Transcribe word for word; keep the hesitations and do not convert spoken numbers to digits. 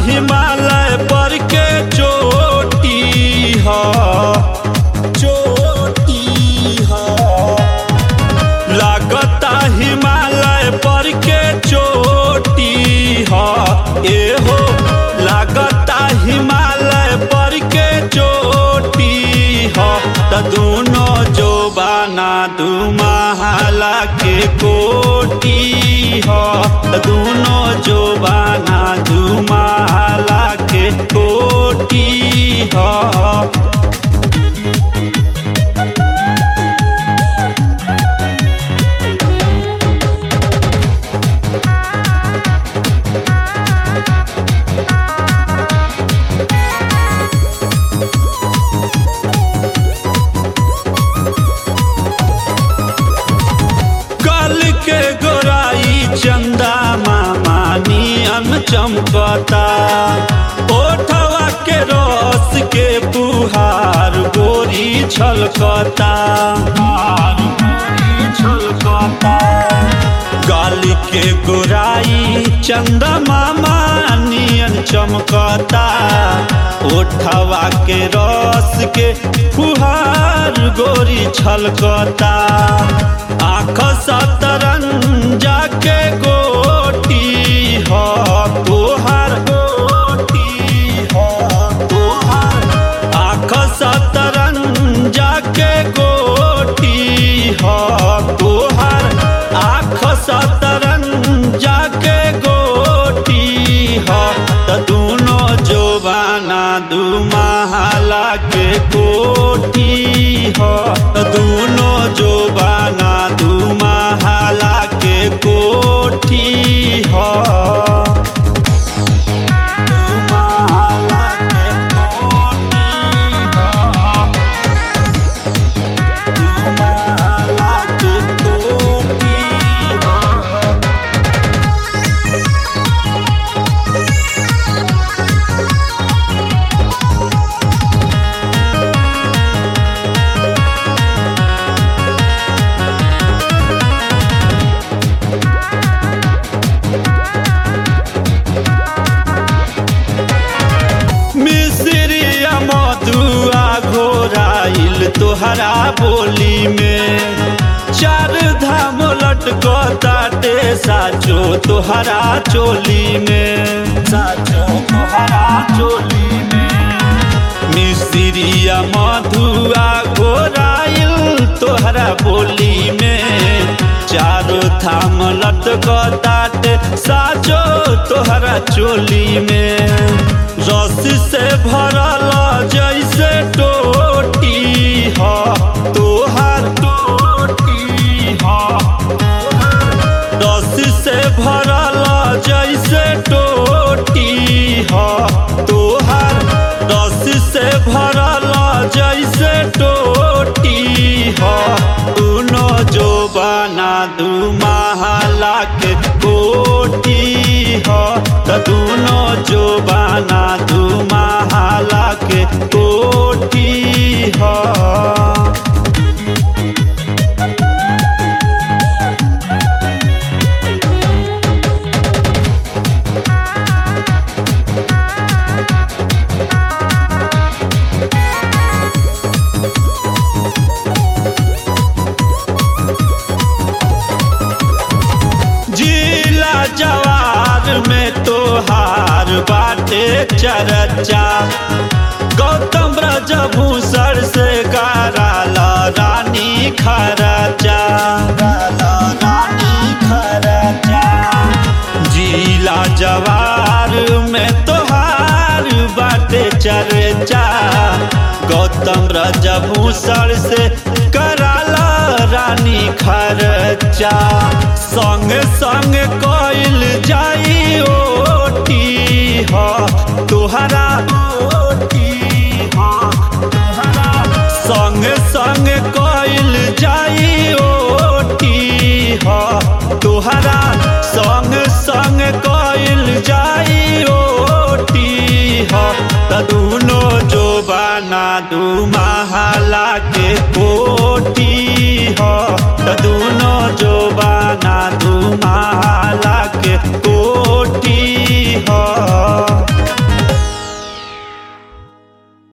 हिमालय पर के चोटी ह चोटी ह लागता हिमालय पर के चोटी ह ए हो लागता हिमालय पर के चोटी ह त दोनों जो बाना दू महला के कोटी ह त दोनों जो बाना दू महला के कोटी ह के गोराई चंदा मामा नियन चमकता ओठवा के रस के बुहार गोरी छलकता गाली के गोराई चंदा मामा नियन चमकता ओठवा के रस के फुहार गोरी छलकता आँख सतरंजा के गोटी ह तोहार गोटी ह तोहार आँख सतरंजा के गोटी ह तोहार आँख सतरंजा के गोटी ह त दोनों जोबाना दू महला के कोठी ह त दोनों जोबाना दू महला के कोठी ह तोहरा बोली में चार धाम लटकताटे साचो तोहरा चोली में साचो तोहरा चोली में मिस्रिया मधुआ गोराइल तोहरा बोली में चारो धाम लटकताटे साचो तोहरा चोली में रस से भरल जैसे टोटी ह तोहार टोटी ह रस से भरल जैसे टोटी ह तोहार रस से भरल जैसे टोटी ह दोनों जो बना दू महला के कोठी ह त दोनों जो बना दू महला के कोठी ह जवार में तोहार बाटे चर्चा गौतम ब्रजभूषण से कराला रानी खर्चा रानी खर्चा जिला जवार में तोहार बाटे चर्चा गौतम ब्रजभूषण से कराला रानी खर्चा संग संग कोइल जाई ओटी ह तोहरा ओटी ह तोहरा संग संग कोइल जाई ओटी ह तोहरा संग संग कोइल जाई ओटी ह त दोनों जो बना दू महला